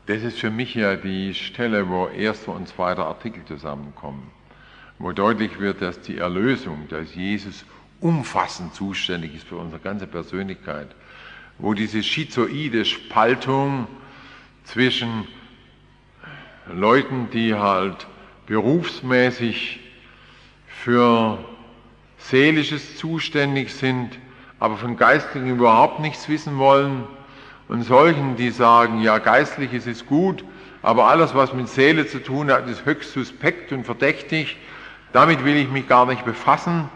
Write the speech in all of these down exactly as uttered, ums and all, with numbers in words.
Das ist für mich ja die Stelle, wo erster und zweiter Artikel zusammenkommen, wo deutlich wird, dass die Erlösung, dass Jesus umfassend zuständig ist für unsere ganze Persönlichkeit, wo diese schizoide Spaltung zwischen Leuten, die halt berufsmäßig für Seelisches zuständig sind, aber von Geistlichen überhaupt nichts wissen wollen, und solchen, die sagen, ja, Geistliches ist gut, aber alles, was mit Seele zu tun hat, ist höchst suspekt und verdächtig, damit will ich mich gar nicht befassen,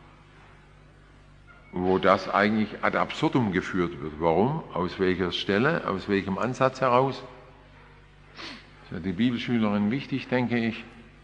wo das eigentlich ad absurdum geführt wird. Warum? Aus welcher Stelle? Aus welchem Ansatz heraus? Das ist ja die Bibelschülerin wichtig, denke ich.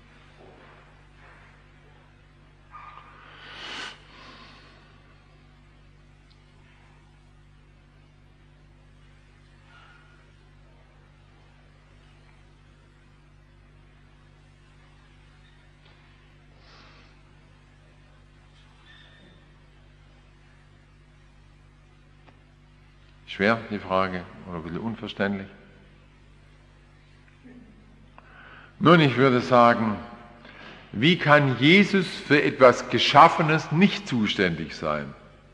Schwer, die Frage, oder ein bisschen unverständlich? Nun, ich würde sagen, wie kann Jesus für etwas Geschaffenes nicht zuständig sein?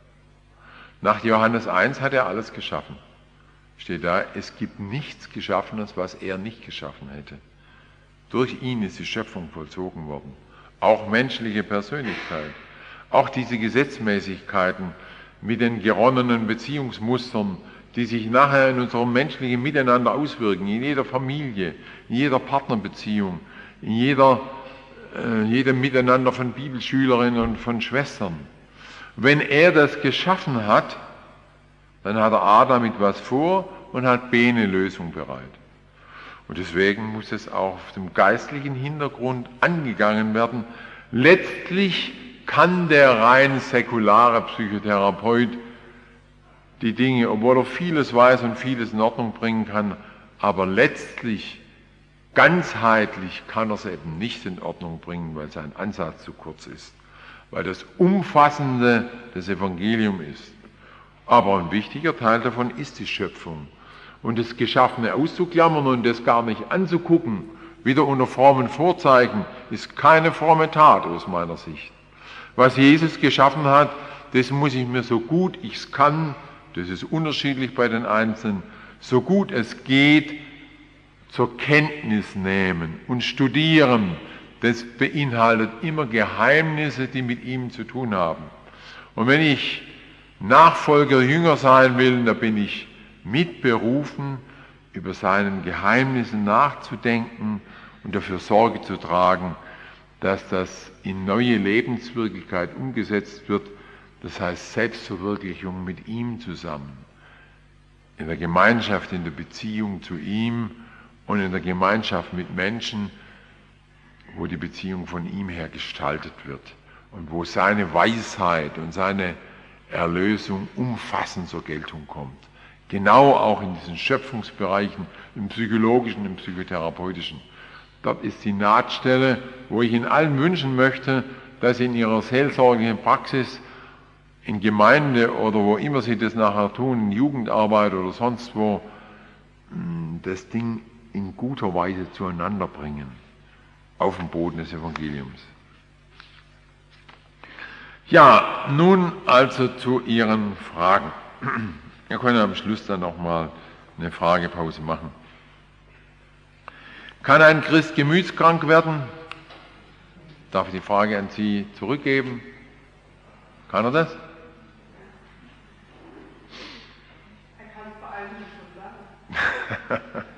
Nach Johannes eins hat er alles geschaffen. Steht da, es gibt nichts Geschaffenes, was er nicht geschaffen hätte. Durch ihn ist die Schöpfung vollzogen worden. Auch menschliche Persönlichkeit, auch diese Gesetzmäßigkeiten mit den geronnenen Beziehungsmustern, die sich nachher in unserem menschlichen Miteinander auswirken, in jeder Familie, in jeder Partnerbeziehung, in jeder, äh, jedem Miteinander von Bibelschülerinnen und von Schwestern. Wenn er das geschaffen hat, dann hat er A damit was vor und hat B eine Lösung bereit. Und deswegen muss es auch auf dem geistlichen Hintergrund angegangen werden. Letztlich kann der rein säkulare Psychotherapeut die Dinge, obwohl er vieles weiß und vieles in Ordnung bringen kann, aber letztlich, ganzheitlich kann er es eben nicht in Ordnung bringen, weil sein Ansatz zu kurz ist, weil das Umfassende das Evangelium ist. Aber ein wichtiger Teil davon ist die Schöpfung. Und das Geschaffene auszuklammern und das gar nicht anzugucken, wieder unter frommen Vorzeichen, ist keine fromme Tat aus meiner Sicht. Was Jesus geschaffen hat, das muss ich mir so gut ich es kann, das ist unterschiedlich bei den Einzelnen, so gut es geht, zur Kenntnis nehmen und studieren. Das beinhaltet immer Geheimnisse, die mit ihm zu tun haben. Und wenn ich Nachfolger, Jünger sein will, da bin ich mitberufen, über seinen Geheimnissen nachzudenken und dafür Sorge zu tragen, dass das in neue Lebenswirklichkeit umgesetzt wird, das heißt Selbstverwirklichung mit ihm zusammen, in der Gemeinschaft, in der Beziehung zu ihm und in der Gemeinschaft mit Menschen, wo die Beziehung von ihm her gestaltet wird und wo seine Weisheit und seine Erlösung umfassend zur Geltung kommt. Genau auch in diesen Schöpfungsbereichen, im psychologischen, im psychotherapeutischen. Dort ist die Nahtstelle, wo ich Ihnen allen wünschen möchte, dass Sie in Ihrer seelsorglichen Praxis, in Gemeinde oder wo immer Sie das nachher tun, in Jugendarbeit oder sonst wo, das Ding in guter Weise zueinander bringen, auf dem Boden des Evangeliums. Ja, nun also zu Ihren Fragen. Wir können am Schluss dann nochmal eine Fragepause machen. Kann ein Christ gemütskrank werden? Darf ich die Frage an Sie zurückgeben? Kann er das? Er kann es vor allem nicht schon sagen.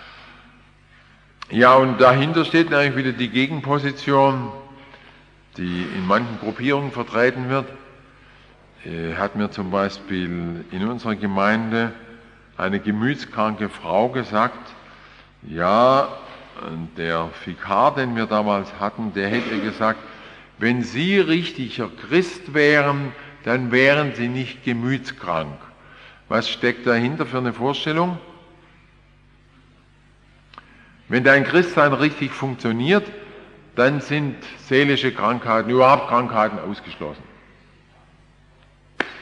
Ja, und dahinter steht natürlich wieder die Gegenposition, die in manchen Gruppierungen vertreten wird. Hat mir zum Beispiel in unserer Gemeinde eine gemütskranke Frau gesagt, ja, der Vikar, den wir damals hatten, der hätte gesagt, wenn Sie richtiger Christ wären, dann wären Sie nicht gemütskrank. Was steckt dahinter für eine Vorstellung? Wenn dein Christsein richtig funktioniert, dann sind seelische Krankheiten, überhaupt Krankheiten ausgeschlossen.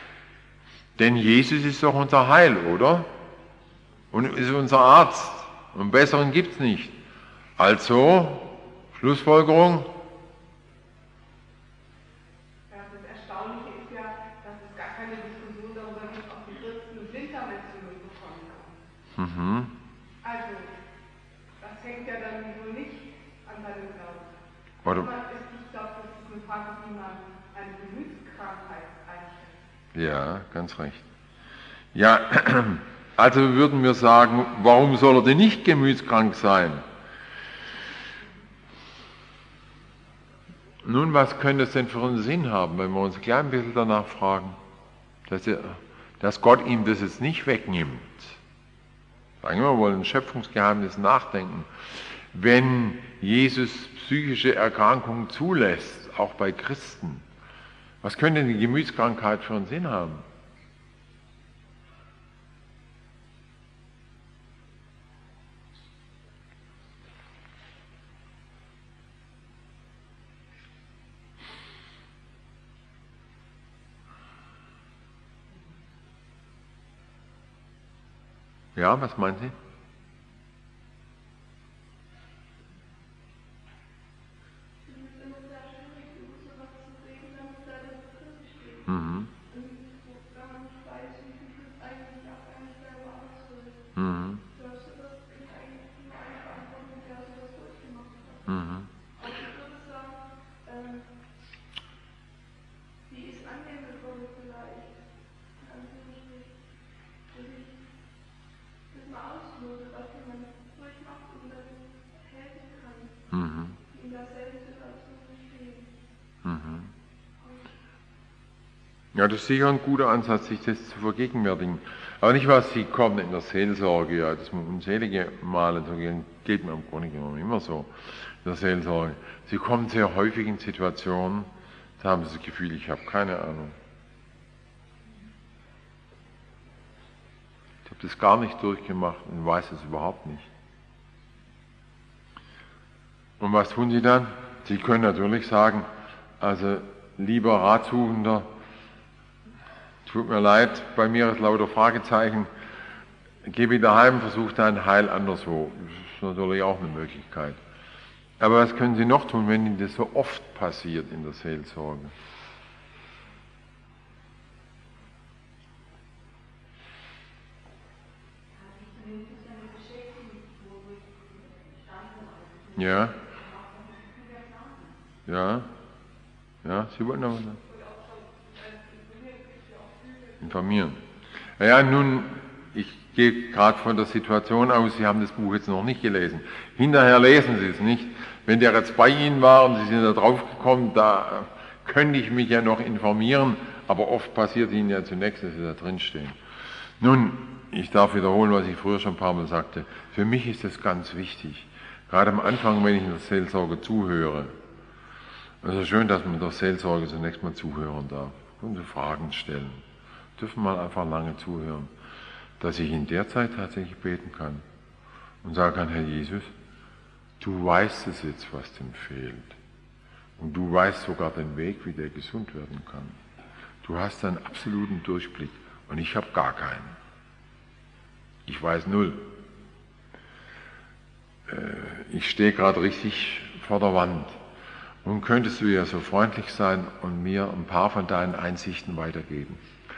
Denn Jesus ist doch unser Heil, oder? Und ist unser Arzt. Und besseren gibt es nicht. Also, Schlussfolgerung. Ja, das Erstaunliche ist ja, dass es gar keine Diskussion darüber gibt, ob die Christen Blinddarmentzündung bekommen haben. Mhm. Also, das hängt ja dann wohl nicht an seinem Glauben. Oder, Ich glaube, das ist eine Frage, wie man eine Gemütskrankheit einschätzt. ja, ganz recht. Ja, also würden wir sagen, warum soll er denn nicht gemütskrank sein? Nun, was könnte es denn für einen Sinn haben, wenn wir uns ein klein bisschen danach fragen, dass, er, dass Gott ihm das jetzt nicht wegnimmt? Sagen wir, wir wollen ein Schöpfungsgeheimnis nachdenken. Wenn Jesus psychische Erkrankungen zulässt, auch bei Christen, was könnte denn die Gemütskrankheit für einen Sinn haben? Ja, was meinen Sie? Mhm. Mhm. Mhm. Mhm. Mhm. Ja, das ist sicher ein guter Ansatz, sich das zu vergegenwärtigen. Aber nicht was, Sie kommen in der Seelsorge, ja, das mit unzählige Male, so geht mir im Grunde genommen immer so, in der Seelsorge. Sie kommen sehr häufig in Situationen, da haben Sie das Gefühl, ich habe keine Ahnung. Ich habe das gar nicht durchgemacht und weiß es überhaupt nicht. Und was tun Sie dann? Sie können natürlich sagen, also lieber Ratsuchender, tut mir leid, bei mir ist lauter Fragezeichen, geh wieder heim, versuch dein Heil anderswo. Das ist natürlich auch eine Möglichkeit. Aber was können Sie noch tun, wenn Ihnen das so oft passiert in der Seelsorge? Ja. Ja. Ja, Sie wollten noch was sagen? Informieren. Ja, nun, ich gehe gerade von der Situation aus, Sie haben das Buch jetzt noch nicht gelesen. Hinterher lesen Sie es nicht. Wenn der jetzt bei Ihnen war und Sie sind da drauf gekommen, da könnte ich mich ja noch informieren, aber oft passiert Ihnen ja zunächst, dass Sie da drinstehen. Nun, ich darf wiederholen, was ich früher schon ein paar Mal sagte. Für mich ist das ganz wichtig. Gerade am Anfang, wenn ich in der Seelsorge zuhöre. Es ist schön, dass man in der Seelsorge zunächst mal zuhören darf und Fragen stellen. Dürfen mal einfach lange zuhören, dass ich in der Zeit tatsächlich beten kann und sagen kann, Herr Jesus, du weißt es jetzt, was dem fehlt. Und du weißt sogar den Weg, wie der gesund werden kann. Du hast einen absoluten Durchblick und ich habe gar keinen. Ich weiß null. Ich stehe gerade richtig vor der Wand. Nun könntest du ja so freundlich sein und mir ein paar von deinen Einsichten weitergeben.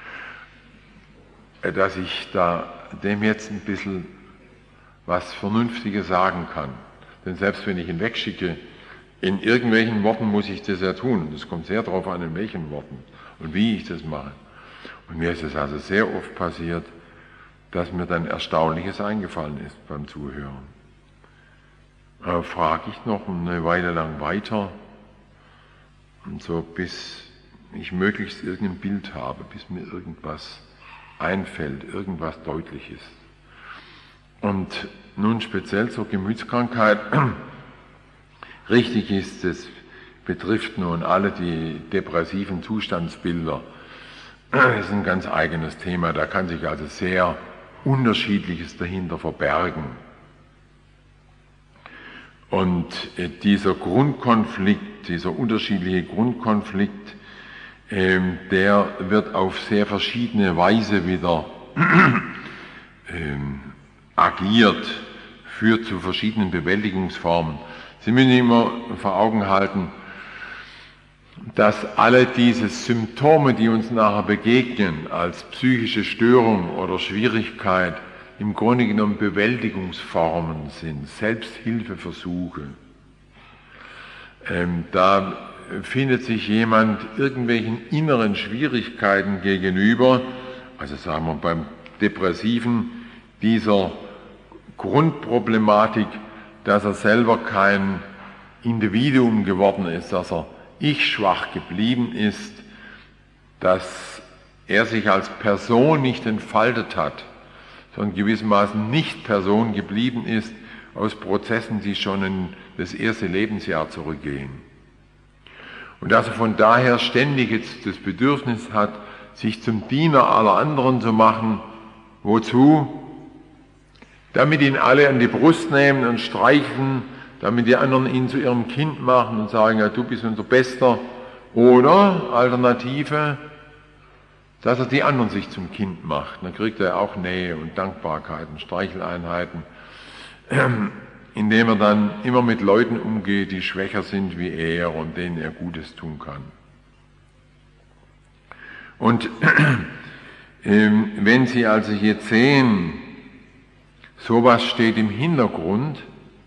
Dass ich da dem jetzt ein bisschen was Vernünftiges sagen kann. Denn selbst wenn ich ihn wegschicke, in irgendwelchen Worten muss ich das ja tun. Das kommt sehr darauf an, in welchen Worten und wie ich das mache. Und mir ist es also sehr oft passiert, dass mir dann Erstaunliches eingefallen ist beim Zuhören. Aber frage ich noch eine Weile lang weiter, und so bis ich möglichst irgendein Bild habe, bis mir irgendwas einfällt, irgendwas deutlich ist. Und nun speziell zur Gemütskrankheit, richtig ist, es betrifft nun alle die depressiven Zustandsbilder. Das ist ein ganz eigenes Thema, da kann sich also sehr Unterschiedliches dahinter verbergen. Und dieser Grundkonflikt, dieser unterschiedliche Grundkonflikt, ähm, der wird auf sehr verschiedene Weise wieder ähm, agiert führt zu verschiedenen Bewältigungsformen. Sie müssen immer vor Augen halten, dass alle diese Symptome, die uns nachher begegnen, als psychische Störung oder Schwierigkeit, im Grunde genommen Bewältigungsformen sind, Selbsthilfeversuche. Ähm, da findet sich jemand irgendwelchen inneren Schwierigkeiten gegenüber, also sagen wir beim Depressiven, dieser Grundproblematik, dass er selber kein Individuum geworden ist, dass er ich-schwach geblieben ist, dass er sich als Person nicht entfaltet hat, sondern gewissermaßen nicht Person geblieben ist, aus Prozessen, die schon in das erste Lebensjahr zurückgehen. Und dass er von daher ständig jetzt das Bedürfnis hat, sich zum Diener aller anderen zu machen. Wozu? Damit ihn alle an die Brust nehmen und streicheln, damit die anderen ihn zu ihrem Kind machen und sagen, ja, du bist unser Bester. Oder Alternative, dass er die anderen sich zum Kind macht. Dann kriegt er auch Nähe und Dankbarkeiten, Streicheleinheiten, indem er dann immer mit Leuten umgeht, die schwächer sind wie er und denen er Gutes tun kann. Und wenn Sie also jetzt sehen, sowas steht im Hintergrund,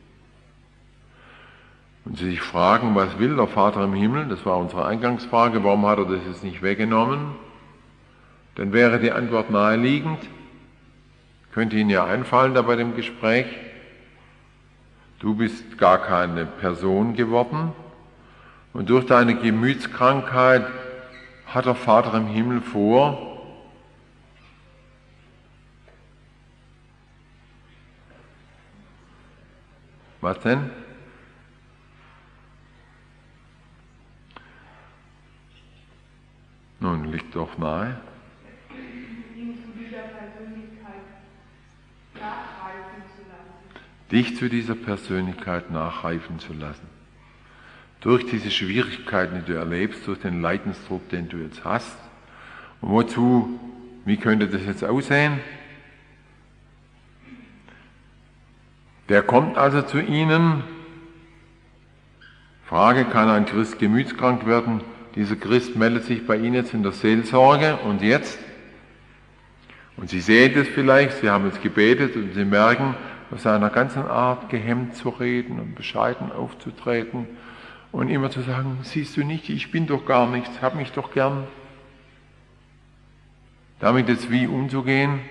und Sie sich fragen, was will der Vater im Himmel, das war unsere Eingangsfrage, warum hat er das jetzt nicht weggenommen, dann wäre die Antwort naheliegend, könnte Ihnen ja einfallen da bei dem Gespräch, du bist gar keine Person geworden und durch deine Gemütskrankheit hat der Vater im Himmel vor, was denn? Nun, liegt doch nahe. Ihn zu dieser Persönlichkeit nachreifen zu lassen. Dich zu dieser Persönlichkeit nachreifen zu lassen. Durch diese Schwierigkeiten, die du erlebst, durch den Leidensdruck, den du jetzt hast. Und wozu, wie könnte das jetzt aussehen? Der kommt also zu Ihnen. Frage, kann ein Christ gemütskrank werden? Dieser Christ meldet sich bei Ihnen jetzt in der Seelsorge und jetzt? Und Sie sehen das vielleicht, Sie haben jetzt gebetet und Sie merken, aus seiner ganzen Art gehemmt zu reden und bescheiden aufzutreten und immer zu sagen, siehst du nicht, ich bin doch gar nichts, hab mich doch gern. Damit jetzt wie umzugehen?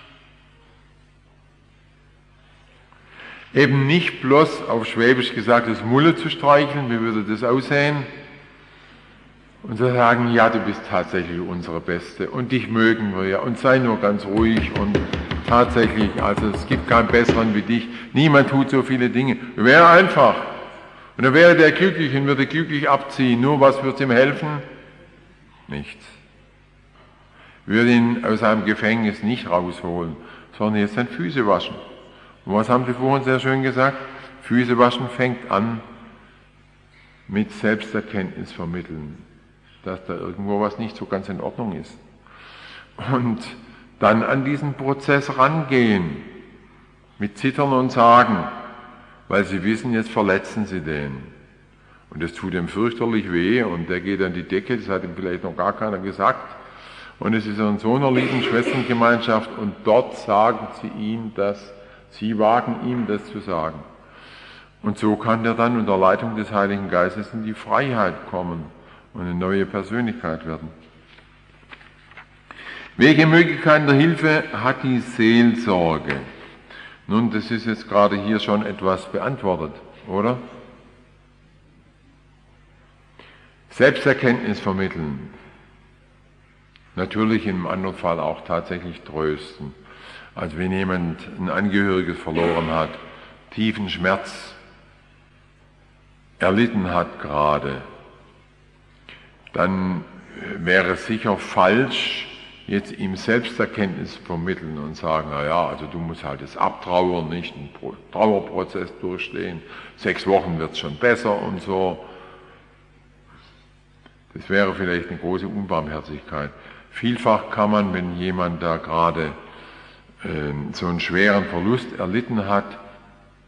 Eben nicht bloß auf Schwäbisch gesagt das Mulle zu streicheln, wie würde das aussehen? Und zu sagen, ja, du bist tatsächlich unsere Beste und dich mögen wir ja und sei nur ganz ruhig und tatsächlich, also es gibt keinen besseren wie dich, niemand tut so viele Dinge. Wäre einfach. Und dann wäre der glücklich und würde glücklich abziehen. Nur was wird ihm helfen? Nichts. Würde ihn aus seinem Gefängnis nicht rausholen, sondern jetzt seine Füße waschen. Und was haben Sie vorhin sehr schön gesagt? Füße waschen fängt an mit Selbsterkenntnis vermitteln, dass da irgendwo was nicht so ganz in Ordnung ist. Und dann an diesen Prozess rangehen, mit Zittern und Sagen, weil Sie wissen, jetzt verletzen Sie den. Und das tut ihm fürchterlich weh und der geht an die Decke, das hat ihm vielleicht noch gar keiner gesagt. Und es ist in so einer lieben Schwestergemeinschaft und dort sagen Sie ihm das, Sie wagen ihm das zu sagen. Und so kann der dann unter Leitung des Heiligen Geistes in die Freiheit kommen und eine neue Persönlichkeit werden. Welche Möglichkeiten der Hilfe hat die Seelsorge? Nun, das ist jetzt gerade hier schon etwas beantwortet, oder? Selbsterkenntnis vermitteln. Natürlich im anderen Fall auch tatsächlich trösten. Also wenn jemand ein Angehöriges verloren hat, tiefen Schmerz erlitten hat gerade, dann wäre es sicher falsch, jetzt ihm Selbsterkenntnis vermitteln und sagen, na ja, also du musst halt das abtrauern, nicht einen Trauerprozess durchstehen, sechs Wochen wird es schon besser und so. Das wäre vielleicht eine große Unbarmherzigkeit. Vielfach kann man, wenn jemand da gerade äh, so einen schweren Verlust erlitten hat,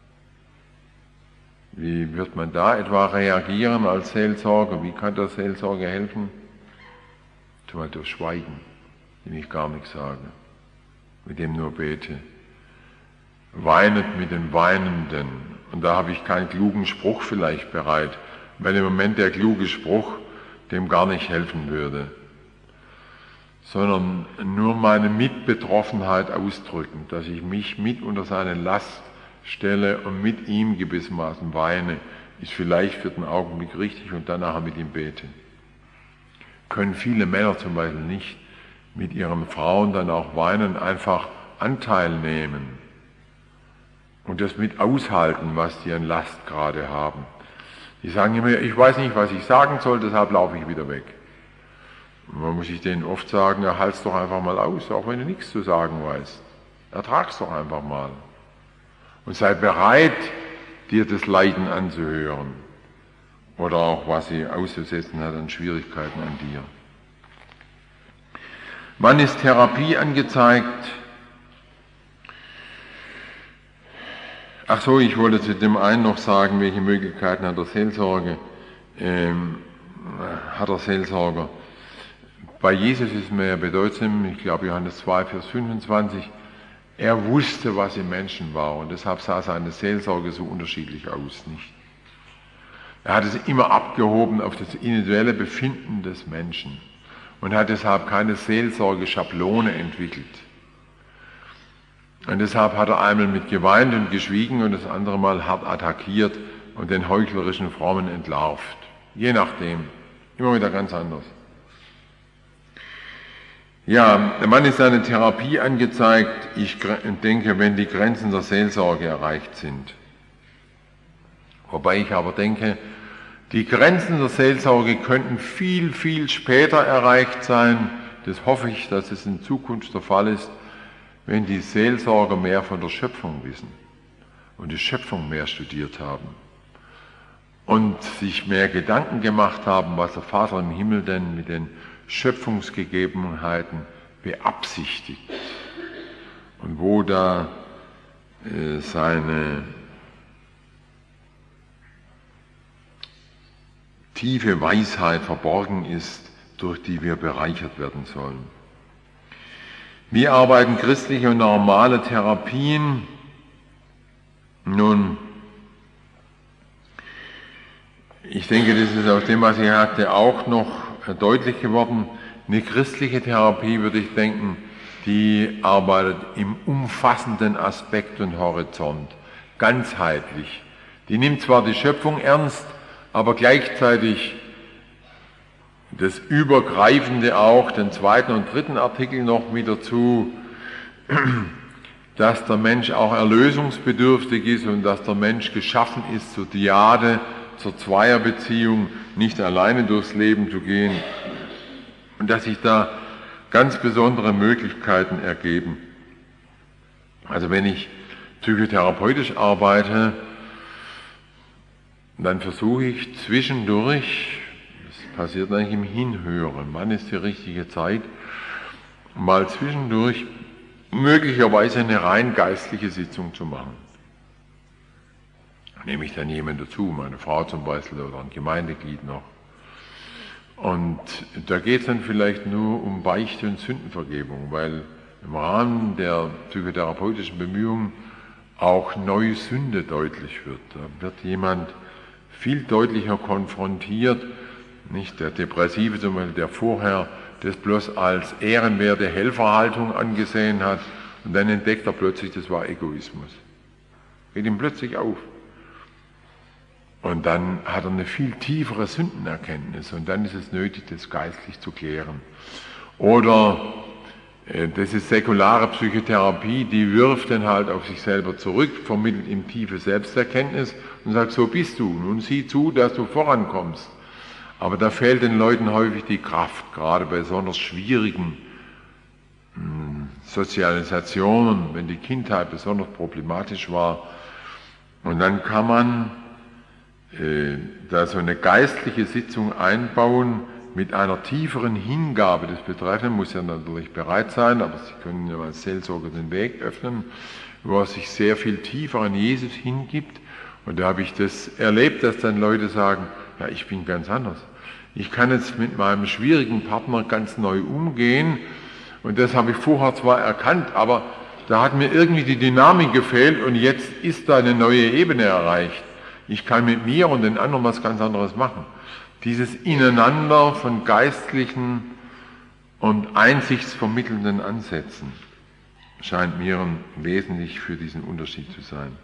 Wie wird man da etwa reagieren als Seelsorger? Wie kann der Seelsorger helfen? Zum Beispiel durch Schweigen, dem ich gar nichts sage, mit dem nur bete. Weinet mit den Weinenden. Und da habe ich keinen klugen Spruch vielleicht bereit, weil im Moment der kluge Spruch dem gar nicht helfen würde, sondern nur meine Mitbetroffenheit ausdrücken, dass ich mich mit unter seine Last stelle und mit ihm gewissermaßen weine, ist vielleicht für den Augenblick richtig und danach mit ihm bete. Können viele Männer zum Beispiel nicht mit ihren Frauen dann auch weinen, einfach Anteil nehmen und das mit aushalten, was die an Last gerade haben. Die sagen immer, ich weiß nicht, was ich sagen soll, deshalb laufe ich wieder weg. Und man muss sich denen oft sagen, ja, halt's doch einfach mal aus, auch wenn du nichts zu sagen weißt. Ertrag's doch einfach mal. Und sei bereit, dir das Leiden anzuhören. Oder auch, was sie auszusetzen hat an Schwierigkeiten an dir. Wann ist Therapie angezeigt? Ach so, ich wollte zu dem einen noch sagen, welche Möglichkeiten hat der Seelsorge, ähm, hat der Seelsorger. Bei Jesus ist mir ja bedeutsam, ich glaube Johannes zwei, Vers fünfundzwanzig, er wusste, was im Menschen war und deshalb sah seine Seelsorge so unterschiedlich aus, nicht? Er hat es immer abgehoben auf das individuelle Befinden des Menschen und hat deshalb keine Seelsorge-Schablone entwickelt. Und deshalb hat er einmal mit geweint und geschwiegen und das andere Mal hart attackiert und den heuchlerischen Frommen entlarvt. Je nachdem, immer wieder ganz anders. Ja, der Mann ist eine Therapie angezeigt, ich denke, wenn die Grenzen der Seelsorge erreicht sind. Wobei ich aber denke, die Grenzen der Seelsorge könnten viel, viel später erreicht sein. Das hoffe ich, dass es in Zukunft der Fall ist, wenn die Seelsorger mehr von der Schöpfung wissen und die Schöpfung mehr studiert haben und sich mehr Gedanken gemacht haben, was der Vater im Himmel denn mit den Schöpfungsgegebenheiten beabsichtigt und wo da äh, seine tiefe Weisheit verborgen ist, durch die wir bereichert werden sollen. Wie arbeiten christliche und normale Therapien? Nun, ich denke, das ist aus dem, was ich hatte, auch noch deutlich geworden. Eine christliche Therapie, würde ich denken, die arbeitet im umfassenden Aspekt und Horizont, ganzheitlich. Die nimmt zwar die Schöpfung ernst, aber gleichzeitig das Übergreifende auch, den zweiten und dritten Artikel noch mit dazu, dass der Mensch auch erlösungsbedürftig ist und dass der Mensch geschaffen ist zur Dyade, zur Zweierbeziehung, nicht alleine durchs Leben zu gehen und dass sich da ganz besondere Möglichkeiten ergeben. Also wenn ich psychotherapeutisch arbeite, dann versuche ich zwischendurch, das passiert eigentlich im Hinhören, wann ist die richtige Zeit, mal zwischendurch möglicherweise eine rein geistliche Sitzung zu machen. Da nehme ich dann jemanden dazu, meine Frau zum Beispiel oder ein Gemeindeglied noch. Und da geht es dann vielleicht nur um Beichte und Sündenvergebung, weil im Rahmen der psychotherapeutischen Bemühungen auch neue Sünde deutlich wird. Da wird jemand viel deutlicher konfrontiert, nicht der Depressive zum Beispiel, der vorher das bloß als ehrenwerte Helferhaltung angesehen hat und dann entdeckt er plötzlich, das war Egoismus. Geht ihm plötzlich auf. Und dann hat er eine viel tiefere Sündenerkenntnis und dann ist es nötig, das geistlich zu klären. Oder äh, das ist säkulare Psychotherapie, die wirft dann halt auf sich selber zurück, vermittelt ihm tiefe Selbsterkenntnis und sagt, so bist du, nun sieh zu, dass du vorankommst. Aber da fehlt den Leuten häufig die Kraft, gerade bei besonders schwierigen mh, Sozialisationen, wenn die Kindheit besonders problematisch war. Und dann kann man äh, da so eine geistliche Sitzung einbauen mit einer tieferen Hingabe des Betreffenden, muss ja natürlich bereit sein, aber Sie können ja als Seelsorger den Weg öffnen, wo er sich sehr viel tiefer an Jesus hingibt Und da habe ich das erlebt, dass dann Leute sagen, ja, ich bin ganz anders. Ich kann jetzt mit meinem schwierigen Partner ganz neu umgehen. Und das habe ich vorher zwar erkannt, aber da hat mir irgendwie die Dynamik gefehlt und jetzt ist da eine neue Ebene erreicht. Ich kann mit mir und den anderen was ganz anderes machen. Dieses Ineinander von geistlichen und einsichtsvermittelnden Ansätzen scheint mir wesentlich für diesen Unterschied zu sein.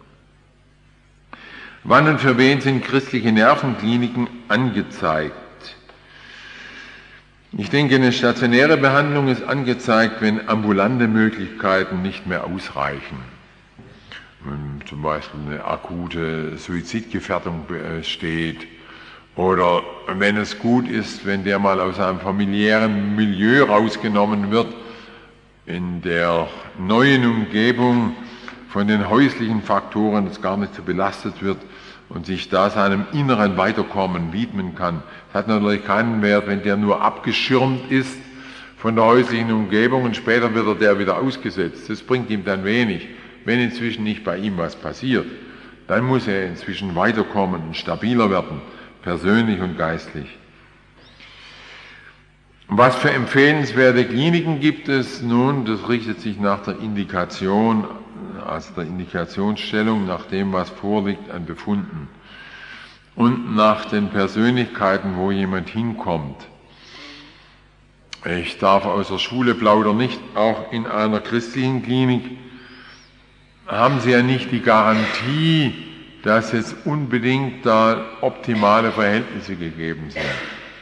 Wann und für wen sind christliche Nervenkliniken angezeigt? Ich denke, eine stationäre Behandlung ist angezeigt, wenn ambulante Möglichkeiten nicht mehr ausreichen. Wenn zum Beispiel eine akute Suizidgefährdung besteht oder wenn es gut ist, wenn der mal aus einem familiären Milieu rausgenommen wird, in der neuen Umgebung von den häuslichen Faktoren das gar nicht so belastet wird und sich da seinem inneren Weiterkommen widmen kann. Es hat natürlich keinen Wert, wenn der nur abgeschirmt ist von der häuslichen Umgebung und später wird er der wieder ausgesetzt. Das bringt ihm dann wenig, wenn inzwischen nicht bei ihm was passiert. Dann muss er inzwischen weiterkommen und stabiler werden, persönlich und geistlich. Was für empfehlenswerte Kliniken gibt es? Nun, das richtet sich nach der Indikation, also der Indikationsstellung, nach dem, was vorliegt an Befunden und nach den Persönlichkeiten, wo jemand hinkommt. Ich darf aus der Schule plaudern, nicht auch in einer christlichen Klinik haben Sie ja nicht die Garantie, dass jetzt unbedingt da optimale Verhältnisse gegeben sind.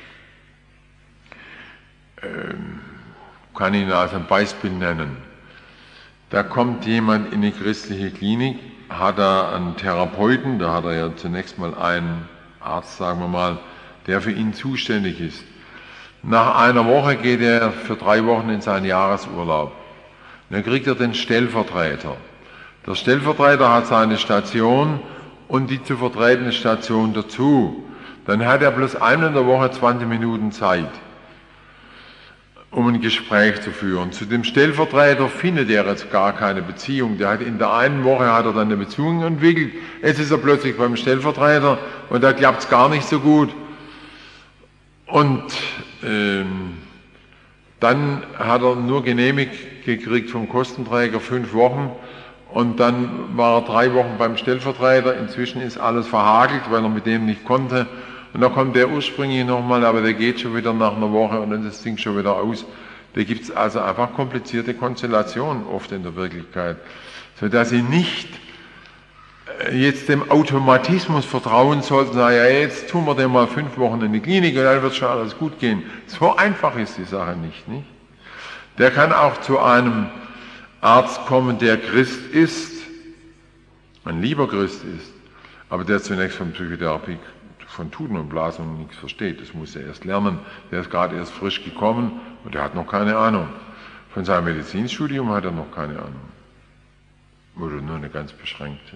Ähm, kann Ihnen also ein Beispiel nennen. Da kommt jemand in eine christliche Klinik, hat er einen Therapeuten, da hat er ja zunächst mal einen Arzt, sagen wir mal, der für ihn zuständig ist. Nach einer Woche geht er für drei Wochen in seinen Jahresurlaub. Dann kriegt er den Stellvertreter. Der Stellvertreter hat seine Station und die zu vertretende Station dazu. Dann hat er bloß einmal in der Woche zwanzig Minuten Zeit, um ein Gespräch zu führen. Zu dem Stellvertreter findet er jetzt gar keine Beziehung. Der hat in der einen Woche hat er dann eine Beziehung entwickelt, jetzt ist er plötzlich beim Stellvertreter und da klappt es gar nicht so gut. Und ähm, dann hat er nur genehmigt gekriegt vom Kostenträger fünf Wochen und dann war er drei Wochen beim Stellvertreter. Inzwischen ist alles verhagelt, weil er mit dem nicht konnte. Und dann kommt der ursprünglich nochmal, aber der geht schon wieder nach einer Woche und dann ist das Ding schon wieder aus. Da gibt es also einfach komplizierte Konstellationen oft in der Wirklichkeit, sodass Sie nicht jetzt dem Automatismus vertrauen sollten, sagen, ja, jetzt tun wir den mal fünf Wochen in die Klinik und dann wird schon alles gut gehen. So einfach ist die Sache nicht, nicht? Der kann auch zu einem Arzt kommen, der Christ ist, ein lieber Christ ist, aber der zunächst von Psychotherapie, von Tuten und Blasen nichts versteht. Das muss er erst lernen. Der ist gerade erst frisch gekommen und der hat noch keine Ahnung. Von seinem Medizinstudium hat er noch keine Ahnung. Oder nur eine ganz beschränkte.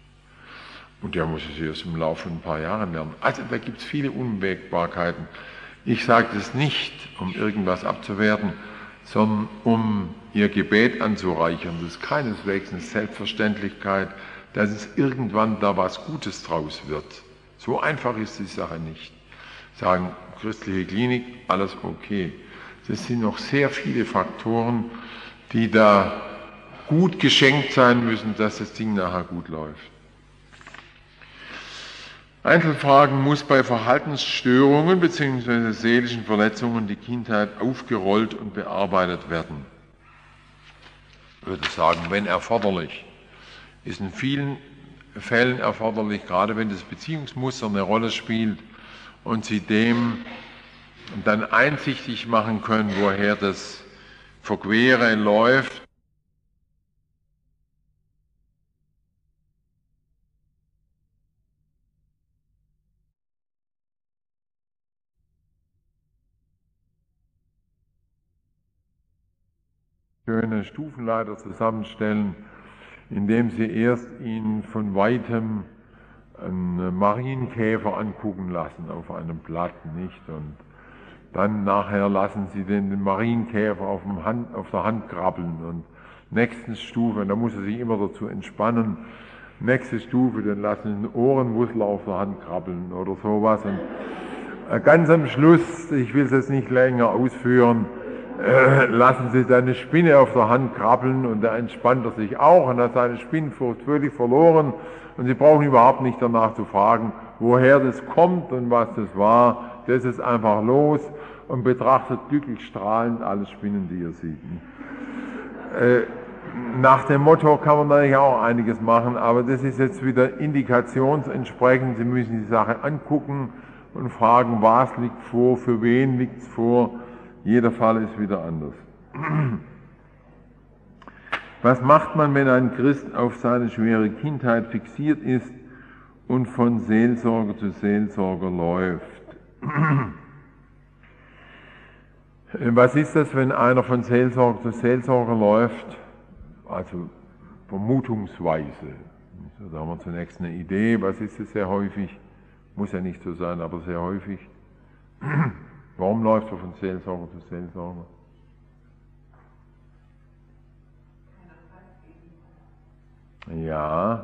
Und der muss es erst im Laufe von ein paar Jahren lernen. Also da gibt es viele Unwägbarkeiten. Ich sage das nicht, um irgendwas abzuwerten, sondern um ihr Gebet anzureichern. Das ist keineswegs eine Selbstverständlichkeit, dass es irgendwann da was Gutes draus wird. So einfach ist die Sache nicht. Sagen, christliche Klinik, alles okay. Das sind noch sehr viele Faktoren, die da gut geschenkt sein müssen, dass das Ding nachher gut läuft. Einzelfragen: Muss bei Verhaltensstörungen bzw. seelischen Verletzungen die Kindheit aufgerollt und bearbeitet werden? Ich würde sagen, wenn erforderlich. Ist in vielen Fällen erforderlich, gerade wenn das Beziehungsmuster eine Rolle spielt und Sie dem dann einsichtig machen können, woher das Verquere läuft. Schöne Stufenleiter zusammenstellen, indem Sie erst ihn von Weitem einen Marienkäfer angucken lassen auf einem Blatt, nicht? Und dann nachher lassen Sie den Marienkäfer auf, dem Hand, auf der Hand krabbeln und nächsten Stufe, und da muss er sich immer dazu entspannen, nächste Stufe, dann lassen Sie den Ohrenwussel auf der Hand krabbeln oder sowas. Und ganz am Schluss, ich will es jetzt nicht länger ausführen, äh, lassen Sie seine Spinne auf der Hand krabbeln und da entspannt er sich auch und hat seine Spinnenfurcht völlig verloren und Sie brauchen überhaupt nicht danach zu fragen, woher das kommt und was das war. Das ist einfach los und betrachtet glücklich strahlend alle Spinnen, die er sieht. Äh, nach dem Motto kann man natürlich auch einiges machen, aber das ist jetzt wieder indikationsentsprechend. Sie müssen die Sache angucken und fragen, was liegt vor, für wen liegt es vor. Jeder Fall ist wieder anders. Was macht man, wenn ein Christ auf seine schwere Kindheit fixiert ist und von Seelsorger zu Seelsorger läuft? Was ist das, wenn einer von Seelsorger zu Seelsorger läuft? Also vermutungsweise. Da haben wir zunächst eine Idee, was ist es sehr häufig? Muss ja nicht so sein, aber sehr häufig. Warum läuft er von Seelsorger zu Seelsorger? Ja.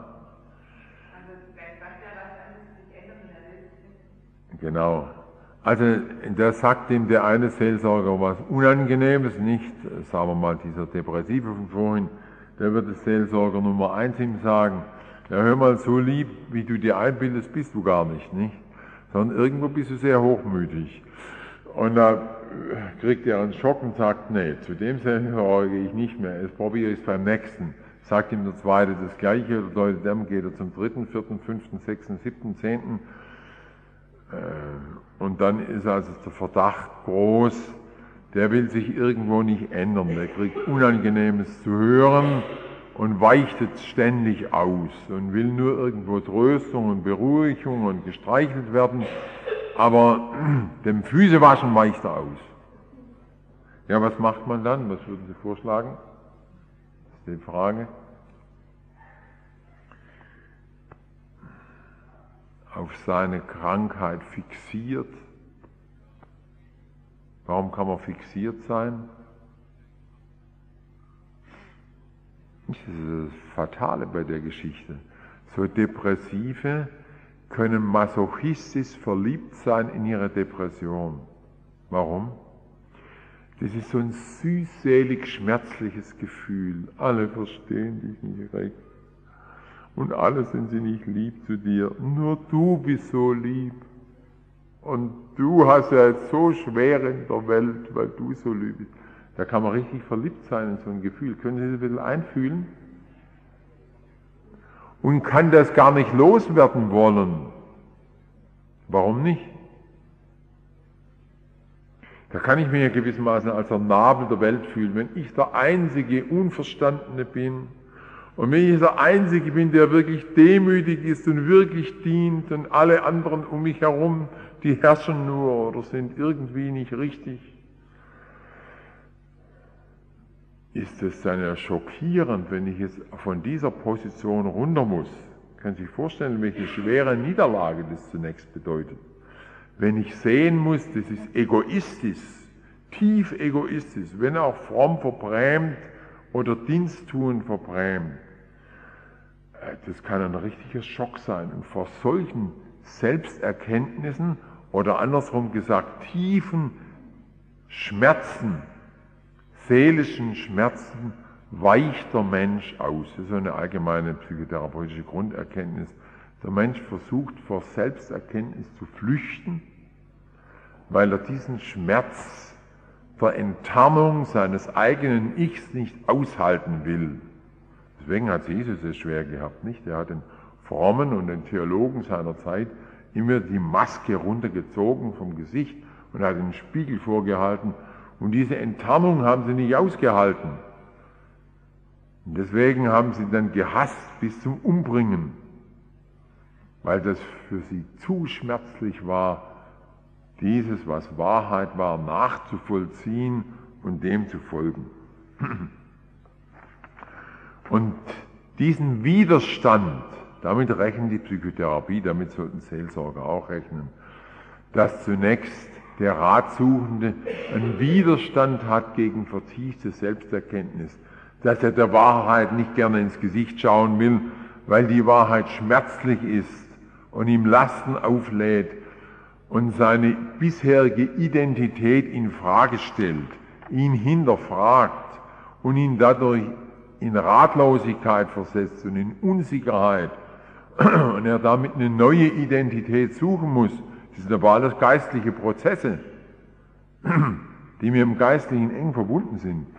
Genau. Also da sagt ihm der eine Seelsorger was Unangenehmes, nicht, sagen wir mal dieser Depressive von vorhin, der wird der Seelsorger Nummer eins ihm sagen, ja hör mal, so lieb, wie du dir einbildest, bist du gar nicht, nicht? Sondern irgendwo bist du sehr hochmütig. Und da kriegt er einen Schock und sagt, nee, zu dem Seelsorger gehe ich nicht mehr, jetzt probiere ich es beim nächsten. Sagt ihm der Zweite das Gleiche, oder deutet dem, geht er zum dritten, vierten, fünften, sechsten, siebten, zehnten. Und dann ist also der Verdacht groß, der will sich irgendwo nicht ändern, der kriegt Unangenehmes zu hören und weicht jetzt ständig aus und will nur irgendwo Tröstung und Beruhigung und gestreichelt werden, aber dem Füßewaschen weicht er aus. Ja, was macht man dann? Was würden Sie vorschlagen? Das ist die Frage. Auf seine Krankheit fixiert. Warum kann man fixiert sein? Das ist das Fatale bei der Geschichte. So Depressive können masochistisch verliebt sein in ihre Depression. Warum? Das ist so ein süßselig schmerzliches Gefühl. Alle verstehen dich nicht recht. Und alle sind sie nicht lieb zu dir. Nur du bist so lieb. Und du hast ja jetzt so schwer in der Welt, weil du so lieb bist. Da kann man richtig verliebt sein in so ein Gefühl. Können Sie das ein bisschen einfühlen? Und kann das gar nicht loswerden wollen. Warum nicht? Da kann ich mich ja gewissermaßen als der Nabel der Welt fühlen, wenn ich der einzige Unverstandene bin und wenn ich der Einzige bin, der wirklich demütig ist und wirklich dient und alle anderen um mich herum, die herrschen nur oder sind irgendwie nicht richtig. Ist es dann ja schockierend, wenn ich jetzt von dieser Position runter muss. Können Sie sich vorstellen, welche schwere Niederlage das zunächst bedeutet. Wenn ich sehen muss, das ist egoistisch, tief egoistisch, wenn auch fromm verbrämt oder Diensttun verbrämt. Das kann ein richtiger Schock sein. Und vor solchen Selbsterkenntnissen oder andersrum gesagt tiefen Schmerzen, seelischen Schmerzen weicht der Mensch aus. Das ist eine allgemeine psychotherapeutische Grunderkenntnis. Der Mensch versucht vor Selbsterkenntnis zu flüchten, weil er diesen Schmerz der Enttarnung seines eigenen Ichs nicht aushalten will. Deswegen hat Jesus es schwer gehabt, nicht? Er hat den Frommen und den Theologen seiner Zeit immer die Maske runtergezogen vom Gesicht und hat den Spiegel vorgehalten. Und diese Enttarnung haben sie nicht ausgehalten. Und deswegen haben sie dann gehasst bis zum Umbringen, weil das für sie zu schmerzlich war, dieses, was Wahrheit war, nachzuvollziehen und dem zu folgen. Und diesen Widerstand, damit rechnet die Psychotherapie, damit sollten Seelsorger auch rechnen, dass zunächst der Ratsuchende einen Widerstand hat gegen vertiefte Selbsterkenntnis, dass er der Wahrheit nicht gerne ins Gesicht schauen will, weil die Wahrheit schmerzlich ist und ihm Lasten auflädt und seine bisherige Identität in Frage stellt, ihn hinterfragt und ihn dadurch in Ratlosigkeit versetzt und in Unsicherheit und er damit eine neue Identität suchen muss. Das sind aber alles geistliche Prozesse, die mit dem Geistlichen eng verbunden sind.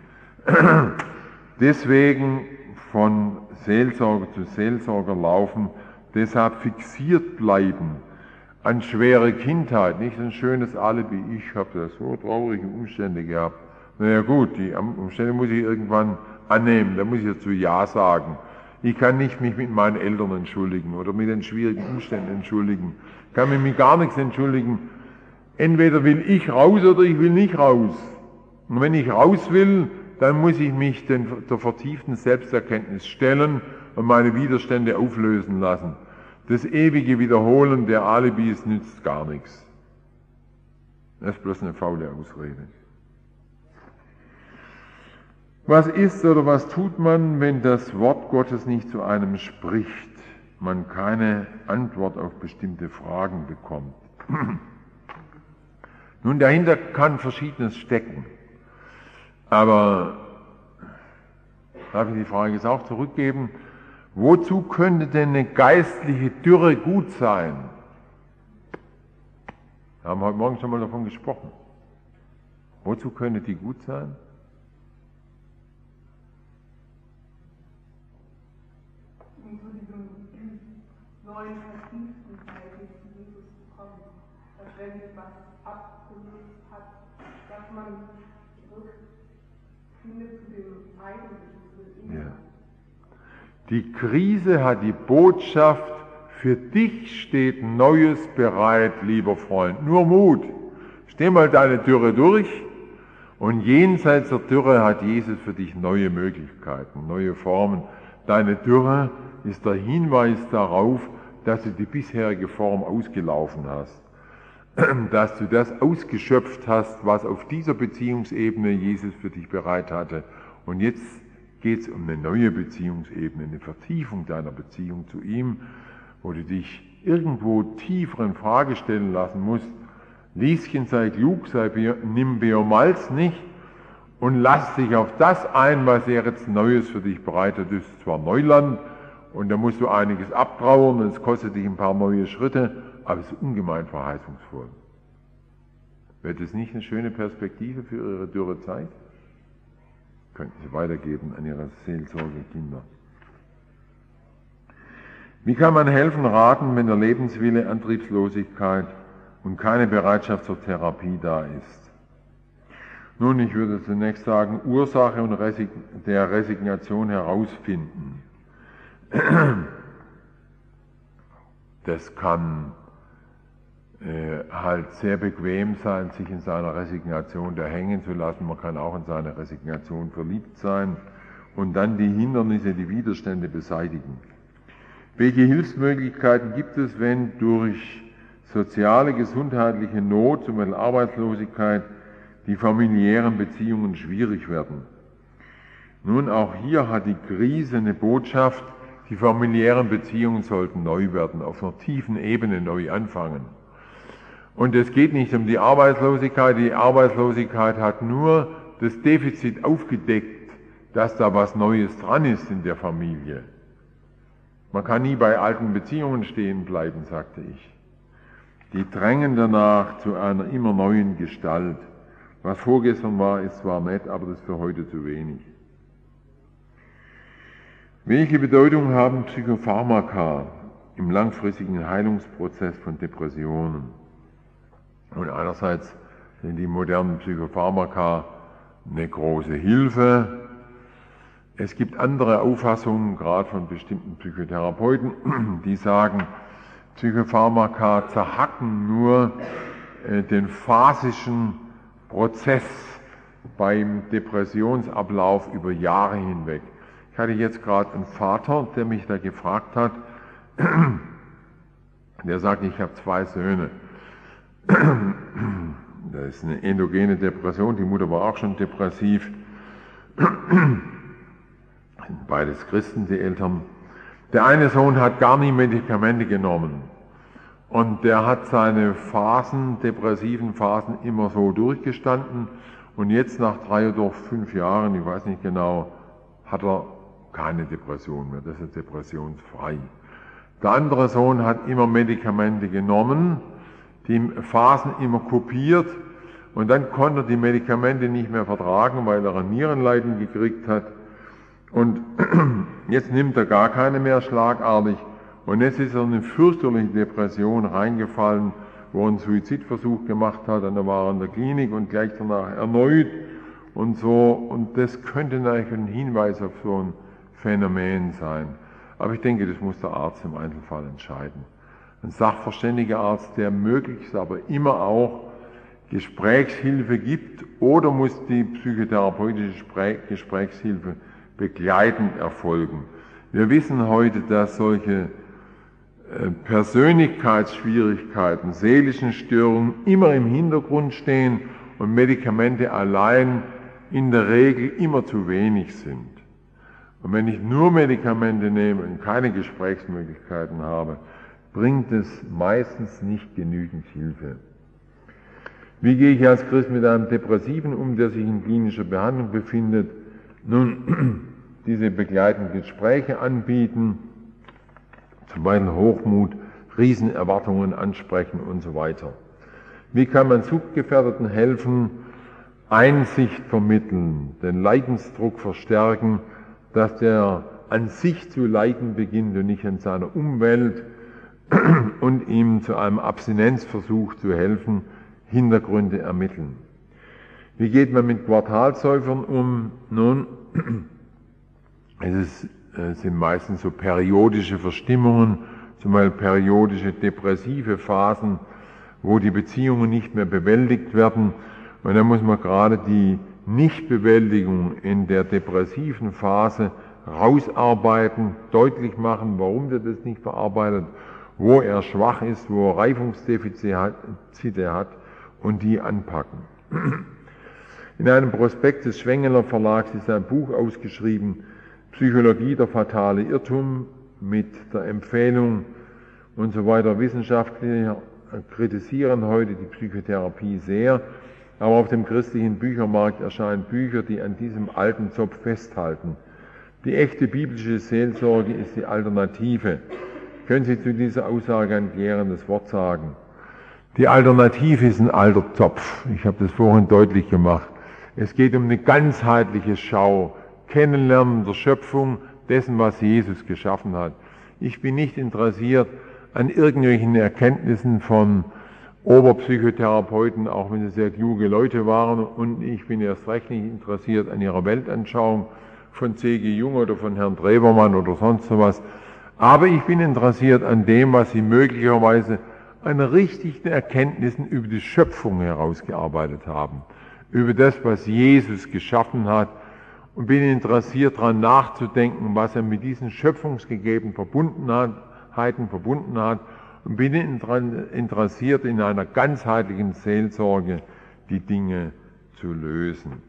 Deswegen von Seelsorger zu Seelsorger laufen, deshalb fixiert bleiben an schwere Kindheit, nicht ein schönes Alibi, ich habe da so traurige Umstände gehabt. Naja gut, die Umstände muss ich irgendwann annehmen, da muss ich dazu Ja sagen. Ich kann nicht mich mit meinen Eltern entschuldigen oder mit den schwierigen Umständen entschuldigen. Ich kann mich mit gar nichts entschuldigen. Entweder will ich raus oder ich will nicht raus. Und wenn ich raus will, dann muss ich mich den, der vertieften Selbsterkenntnis stellen und meine Widerstände auflösen lassen. Das ewige Wiederholen der Alibis nützt gar nichts. Das ist bloß eine faule Ausrede. Was ist oder was tut man, wenn das Wort Gottes nicht zu einem spricht, man keine Antwort auf bestimmte Fragen bekommt? Nun, dahinter kann Verschiedenes stecken. Aber darf ich die Frage jetzt auch zurückgeben? Wozu könnte denn eine geistliche Dürre gut sein? Wir haben heute Morgen schon mal davon gesprochen. Wozu könnte die gut sein? Um zu diesem neuen vertieften Verhältnis zu Jesus zu kommen, dass wenn etwas abgelöst hat, dass man zurückfindet zu dem Eigentlichen, zu dem Inneren. Ja. Die Krise hat die Botschaft, für dich steht Neues bereit, lieber Freund. Nur Mut. Steh mal deine Dürre durch und jenseits der Dürre hat Jesus für dich neue Möglichkeiten, neue Formen. Deine Dürre ist der Hinweis darauf, dass du die bisherige Form ausgelaufen hast, dass du das ausgeschöpft hast, was auf dieser Beziehungsebene Jesus für dich bereit hatte. Und jetzt geht es um eine neue Beziehungsebene, eine Vertiefung deiner Beziehung zu ihm, wo du dich irgendwo tiefer in Frage stellen lassen musst. Lieschen, sei klug, sei Bio, nimm Biomalz nicht und lass dich auf das ein, was er jetzt Neues für dich bereitet. Das ist zwar Neuland und da musst du einiges abtrauern und es kostet dich ein paar neue Schritte, aber es ist ungemein verheißungsvoll. Wird es nicht eine schöne Perspektive für ihre dürre Zeit? Könnten Sie weitergeben an Ihre Seelsorgekinder. Wie kann man helfen, raten, wenn der Lebenswille, Antriebslosigkeit und keine Bereitschaft zur Therapie da ist? Nun, ich würde zunächst sagen, Ursache und Resig- der Resignation herausfinden. Das kann äh, halt sehr bequem sein, sich in seiner Resignation da hängen zu lassen. Man kann auch in seine Resignation verliebt sein und dann die Hindernisse, die Widerstände beseitigen. Welche Hilfsmöglichkeiten gibt es, wenn durch soziale, gesundheitliche Not, zum Beispiel Arbeitslosigkeit, die familiären Beziehungen schwierig werden? Nun, auch hier hat die Krise eine Botschaft, die familiären Beziehungen sollten neu werden, auf einer tiefen Ebene neu anfangen. Und es geht nicht um die Arbeitslosigkeit, die Arbeitslosigkeit hat nur das Defizit aufgedeckt, dass da was Neues dran ist in der Familie. Man kann nie bei alten Beziehungen stehen bleiben, sagte ich. Die drängen danach zu einer immer neuen Gestalt. Was vorgestern war, ist zwar nett, aber das ist für heute zu wenig. Welche Bedeutung haben Psychopharmaka im langfristigen Heilungsprozess von Depressionen? Und einerseits sind die modernen Psychopharmaka eine große Hilfe. Es gibt andere Auffassungen, gerade von bestimmten Psychotherapeuten, die sagen, Psychopharmaka zerhacken nur äh, den phasischen Prozess beim Depressionsablauf über Jahre hinweg. Ich hatte jetzt gerade einen Vater, der mich da gefragt hat, der sagt, ich habe zwei Söhne. Das ist eine endogene Depression, die Mutter war auch schon depressiv. Beides Christen, die Eltern. Der eine Sohn hat gar nie Medikamente genommen und der hat seine Phasen, depressiven Phasen immer so durchgestanden und jetzt nach drei oder fünf Jahren, ich weiß nicht genau, hat er keine Depression mehr, das ist depressionsfrei. Der andere Sohn hat immer Medikamente genommen, die Phasen immer kopiert und dann konnte er die Medikamente nicht mehr vertragen, weil er ein Nierenleiden gekriegt hat. Und jetzt nimmt er gar keine mehr schlagartig und jetzt ist er in eine fürchterliche Depression reingefallen, wo er einen Suizidversuch gemacht hat, und dann war er in der Klinik und gleich danach erneut und so. Und das könnte natürlich ein Hinweis auf so ein Phänomen sein. Aber ich denke, das muss der Arzt im Einzelfall entscheiden. Ein sachverständiger Arzt, der möglichst aber immer auch Gesprächshilfe gibt oder muss die psychotherapeutische Gesprächshilfe begleitend erfolgen. Wir wissen heute, dass solche Persönlichkeitsschwierigkeiten, seelischen Störungen immer im Hintergrund stehen und Medikamente allein in der Regel immer zu wenig sind. Und wenn ich nur Medikamente nehme und keine Gesprächsmöglichkeiten habe, bringt es meistens nicht genügend Hilfe. Wie gehe ich als Christ mit einem Depressiven um, der sich in klinischer Behandlung befindet? Nun, diese begleitenden Gespräche anbieten, zum Beispiel Hochmut, Riesenerwartungen ansprechen und so weiter. Wie kann man Suchtgefährdeten helfen? Einsicht vermitteln, den Leidensdruck verstärken, dass der an sich zu leiden beginnt und nicht an seiner Umwelt, und ihm zu einem Abstinenzversuch zu helfen, Hintergründe ermitteln. Wie geht man mit Quartalsäufern um? Nun, es ist, es sind meistens so periodische Verstimmungen, zum Beispiel periodische depressive Phasen, wo die Beziehungen nicht mehr bewältigt werden. Und da muss man gerade die Nichtbewältigung in der depressiven Phase rausarbeiten, deutlich machen, warum der das nicht verarbeitet, wo er schwach ist, wo er Reifungsdefizite hat und die anpacken. In einem Prospekt des Schwengeler Verlags ist ein Buch ausgeschrieben, Psychologie, der fatale Irrtum, mit der Empfehlung und so weiter. Wissenschaftler kritisieren heute die Psychotherapie sehr, aber auf dem christlichen Büchermarkt erscheinen Bücher, die an diesem alten Zopf festhalten. Die echte biblische Seelsorge ist die Alternative. Können Sie zu dieser Aussage ein klärendes Wort sagen? Die Alternative ist ein alter Zopf. Ich habe das vorhin deutlich gemacht. Es geht um eine ganzheitliche Schau, Kennenlernen der Schöpfung, dessen, was Jesus geschaffen hat. Ich bin nicht interessiert an irgendwelchen Erkenntnissen von Oberpsychotherapeuten, auch wenn sie sehr kluge Leute waren, und ich bin erst recht nicht interessiert an ihrer Weltanschauung von C G Jung oder von Herrn Drewermann oder sonst sowas. Aber ich bin interessiert an dem, was sie möglicherweise an richtigen Erkenntnissen über die Schöpfung herausgearbeitet haben, über das, was Jesus geschaffen hat, und bin interessiert daran nachzudenken, was er mit diesen schöpfungsgegebenen Verbundenheiten verbunden hat, und bin interessiert in einer ganzheitlichen Seelsorge die Dinge zu lösen.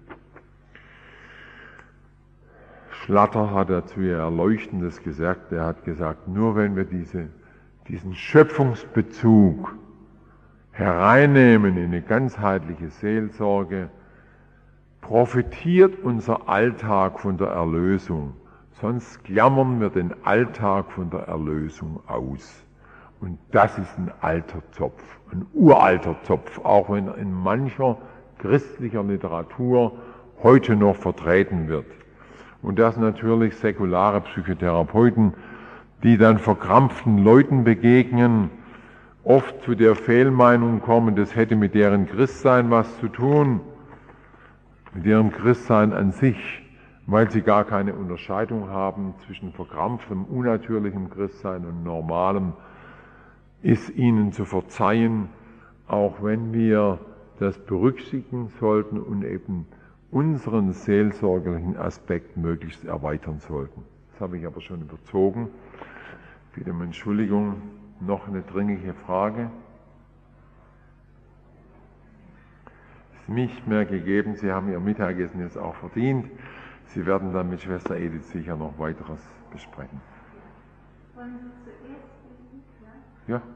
Schlatter hat dazu ja Erleuchtendes gesagt. Er hat gesagt, nur wenn wir diese, diesen Schöpfungsbezug hereinnehmen in eine ganzheitliche Seelsorge, profitiert unser Alltag von der Erlösung. Sonst klammern wir den Alltag von der Erlösung aus. Und das ist ein alter Zopf, ein uralter Zopf, auch wenn er in mancher christlicher Literatur heute noch vertreten wird. Und das natürlich säkulare Psychotherapeuten, die dann verkrampften Leuten begegnen, oft zu der Fehlmeinung kommen, das hätte mit deren Christsein was zu tun, mit ihrem Christsein an sich, weil sie gar keine Unterscheidung haben zwischen verkrampftem, unnatürlichem Christsein und normalem, ist ihnen zu verzeihen, auch wenn wir das berücksichtigen sollten und eben unseren seelsorgerlichen Aspekt möglichst erweitern sollten. Das habe ich aber schon überzogen. Bitte um Entschuldigung. Noch eine dringliche Frage. Es ist nicht mehr gegeben. Sie haben Ihr Mittagessen jetzt auch verdient. Sie werden dann mit Schwester Edith sicher noch weiteres besprechen. Wollen Sie zuerst beten? Ja. Ja.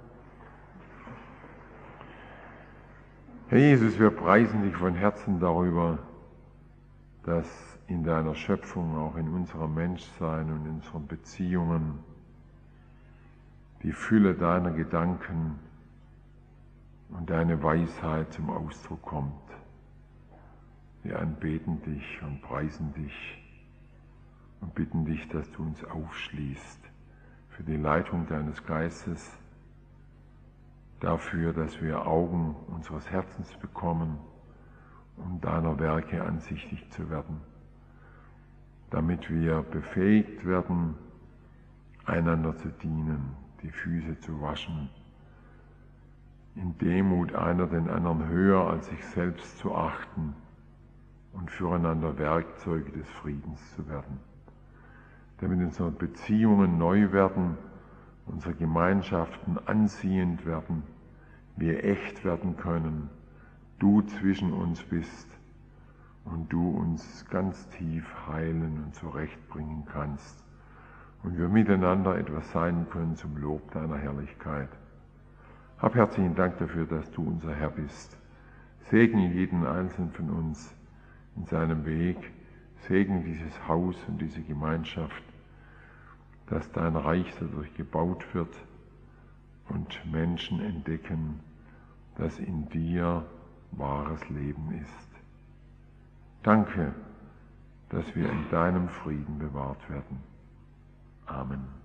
Herr Jesus, wir preisen dich von Herzen darüber, dass in deiner Schöpfung, auch in unserem Menschsein und in unseren Beziehungen, die Fülle deiner Gedanken und deine Weisheit zum Ausdruck kommt. Wir anbeten dich und preisen dich und bitten dich, dass du uns aufschließt für die Leitung deines Geistes, dafür, dass wir Augen unseres Herzens bekommen, um deiner Werke ansichtig zu werden, damit wir befähigt werden, einander zu dienen, die Füße zu waschen, in Demut einer den anderen höher als sich selbst zu achten und füreinander Werkzeuge des Friedens zu werden, damit unsere Beziehungen neu werden, unsere Gemeinschaften anziehend werden, wir echt werden können, du zwischen uns bist und du uns ganz tief heilen und zurechtbringen kannst und wir miteinander etwas sein können zum Lob deiner Herrlichkeit. Hab herzlichen Dank dafür, dass du unser Herr bist. Segne jeden Einzelnen von uns in seinem Weg, segne dieses Haus und diese Gemeinschaft, dass dein Reich dadurch gebaut wird und Menschen entdecken, dass in dir wahres Leben ist. Danke, dass wir in deinem Frieden bewahrt werden. Amen.